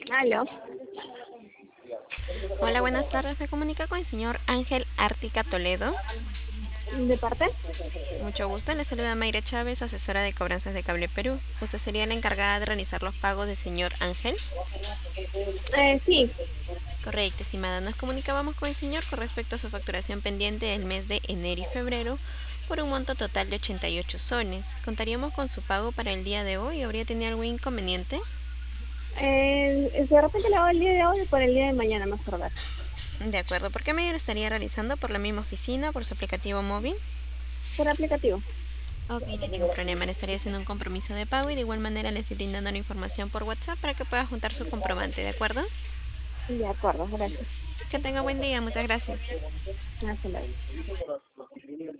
Aló, Hola, buenas tardes. Se comunica con el señor Ángel Ártica Toledo. ¿de parte? Mucho gusto. Le saluda Mayra Chávez, asesora de cobranzas de Cable Perú. ¿Usted sería la encargada de realizar los pagos del señor Ángel? Sí, Correcto, estimada. Nos comunicábamos con el señor con respecto a su facturación pendiente del mes de enero y febrero por un monto total de 88 soles. ¿Contaríamos con su pago para el día de hoy? ¿Habría tenido algún inconveniente? de repente lo hago el día de hoy o por el día de mañana más tardar. De acuerdo. ¿Por qué medio lo estaría realizando? ¿Por la misma oficina? ¿Por su aplicativo móvil? Por aplicativo. Ok, no hay ningún problema. Le estaría haciendo un compromiso de pago y de igual manera le estoy brindando la información por WhatsApp para que pueda juntar su comprobante, ¿de acuerdo? De acuerdo, gracias. Que tenga buen día, muchas gracias. Hasta luego.